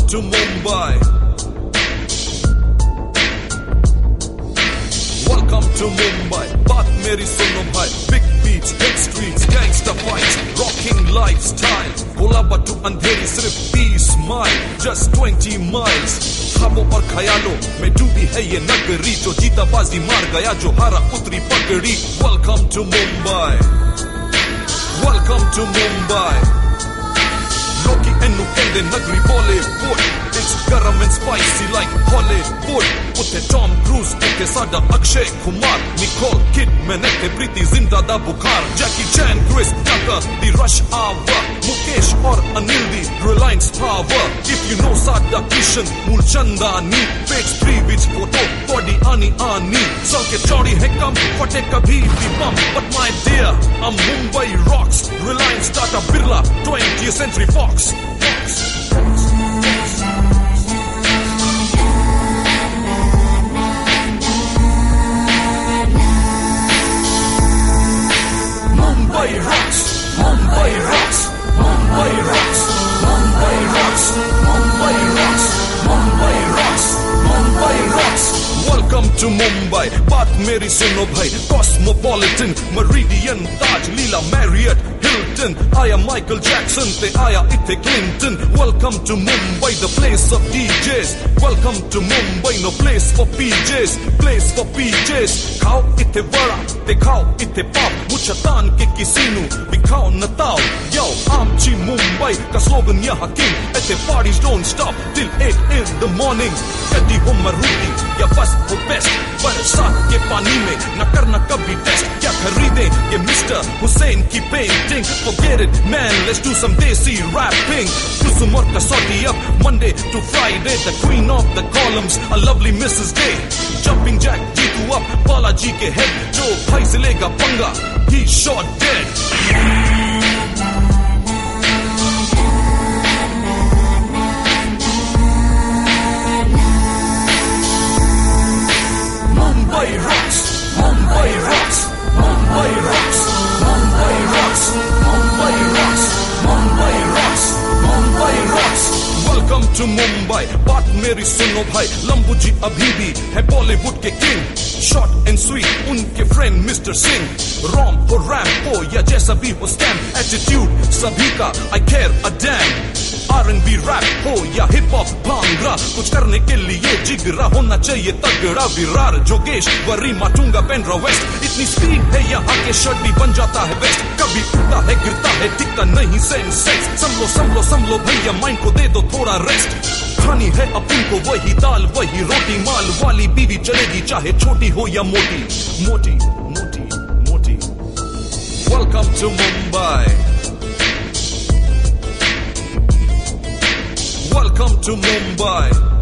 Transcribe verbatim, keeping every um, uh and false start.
to Mumbai. Welcome to Mumbai. बात मेरी सुनो भाई. Big beats, big streets, gangster fights, rocking lifestyle. बोला बटू अंधेरी सिर्फ तीस माइल, just twenty miles. ख्वाबों और ख्यालों में डूबी है ये नगरी, जो जीता बाजी मार गया, जो हारा उतरी पगड़ी. Welcome to Mumbai. Welcome to Mumbai. Loki enu kende nagri Bollywood. It's garam and spicy like Hollywood. Utte Tom Cruise, utte sada Akshay Kumar, Nicole Kidman, utte Preeti Zinta da Bukhar, Jackie Chan, Chris Tucker, the Rush Hour, Mukesh aur Anil the Reliance Power. If you know Sada Kishan, Mulchandani, page three which photo, body ani ani. Salke chaudi hai kam, fate kabhi bhi bum. But my dear, I'm Mumbai rocks. Reliance, Tata, Birla, twentieth Century Fox. Fox. Mumbai rocks, Mumbai rocks, Mumbai rocks, Mumbai rocks, Mumbai rocks, Mumbai rocks, Mumbai rocks. Welcome to Mumbai. बात मेरी सुनो भाई. Cosmopolitan, Meridian, Taj, Leela, Marriott, Hilton. आया Michael Jackson, ते आया इथे Clinton. Welcome to Mumbai, the place of D Js. Welcome to Mumbai, no place for P Js, place for P Js. खाओ इथे वड़ा, ते खाओ इथे पाव. मुझे तान के किसी नु दिखाओ न ताओ. Yo, आमची Mumbai का slogan यहाँ king. इथे parties don't stop till eight in the morning. कदी हो मरूदी या बस हो बेस्ट, बरसात के पानी में न करना कभी टेस्ट. क्या खरीदे ये मिस्टर हुसैन की painting? Forget it man, let's do some desi rapping. Kusum और Kasautii up Monday to Friday. The queen of the columns, a lovely Missus Day. Jumping Jack Jitu up Balaji के head. जो भाई से लेगा पंगा, he's shot dead. Mumbai rocks, Mumbai rocks, Mumbai rocks, Mumbai rocks, Mumbai rocks, Mumbai rocks, Mumbai rocks. Welcome to Mumbai. बात मेरी सुनो भाई. लंबू जी अभी भी है बॉलीवुड के किंग. Short and sweet, उनके फ्रेंड मिस्टर सिंह. रॉम हो रैम हो या जैसा भी हो स्टैम्प. एटीट्यूड सभी का I care a damn. R and B rap हो या हिप हॉप भांगड़ा, कुछ करने के लिए जिगरा होना चाहिए तगड़ा. Virar Jogeshwari Matunga Bandra west. इतनी स्पीड है यहाँ के शर्ट भी बन जाता है वेस्ट. कभी उड़ता है गिरता है टिकता नहीं सेंसेक्स. संभलो संभलो संभलो भैया माइंड को दे दो थोड़ा रेस्ट. खानी है अपन को वही दाल वही रोटी. माल वाली बीवी चलेगी चाहे छोटी हो या मोटी मोटी मोटी मोटी. Welcome to Mumbai. Welcome to Mumbai.